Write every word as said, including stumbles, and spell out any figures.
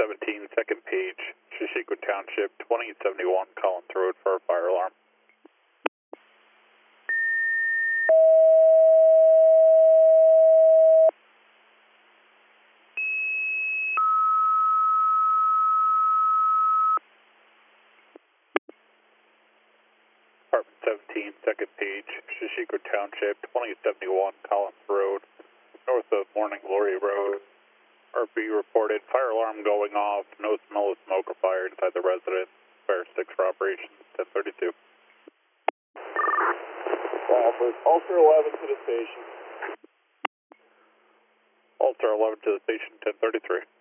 seventeen, second page, Shishiko Township, twenty seventy-one Collins Road for a fire alarm. Apartment seventeen, second page, Shishiko Township, twenty seventy-one Collins Road, north of Morning Glory Road. R P reported fire alarm going off, no smell of smoke or fire inside the residence. Fire six for operations, ten thirty-two. Crawford, Ultra eleven to the station. Ultra eleven to the station, ten thirty-three.